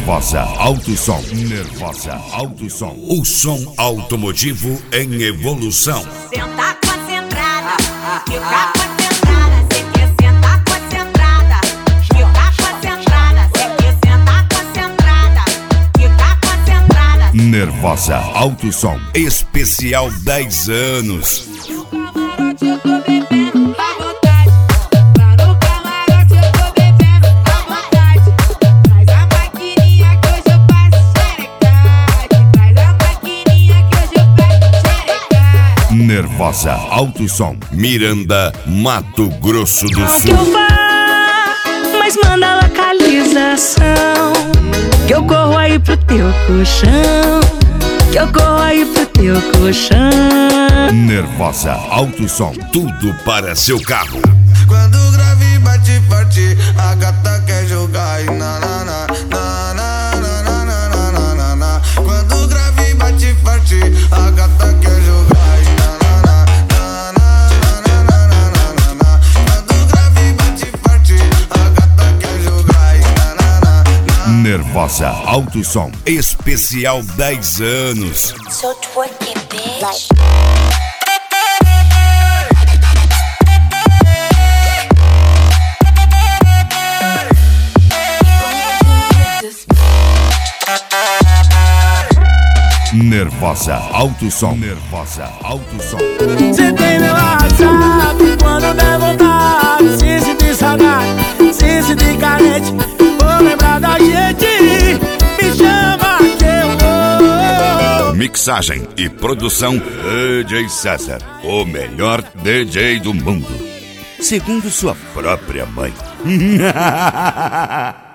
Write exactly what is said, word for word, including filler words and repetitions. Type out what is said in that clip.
Nervosa Alto Som. Nervosa Alto Som. O som automotivo em evolução. Sentar concentrada, ficar concentrada. Cê quer sentar concentrada, ficar concentrada. Cê quer sentar concentrada, ficar concentrada. Nervosa Alto Som. Especial dez anos. Nervosa Alto Som. Miranda, Mato Grosso do Não Sul. que eu vá, mas manda a localização, que eu corro aí pro teu colchão, que eu corro aí pro teu colchão. Nervosa Alto Som. Tudo para seu carro. Quando o grave bate forte, a gata quer jogar e na na na na na na na na na na na. Quando o grave bate forte, a gata quer jogar e na na na na na na na na na. Quando o grave bate forte, a gata quer jogar e na na na na. Nervosa Alto Som. Especial dez anos. So twerky, bitch. Nervosa Alto Som. Nervosa Alto Som. Cê tem meu WhatsApp quando der vontade. Se sentir saudade, se sentir carente, vou lembrar da gente. Me chama que eu vou. Mixagem e produção D J César, o melhor D J do mundo, segundo sua própria mãe.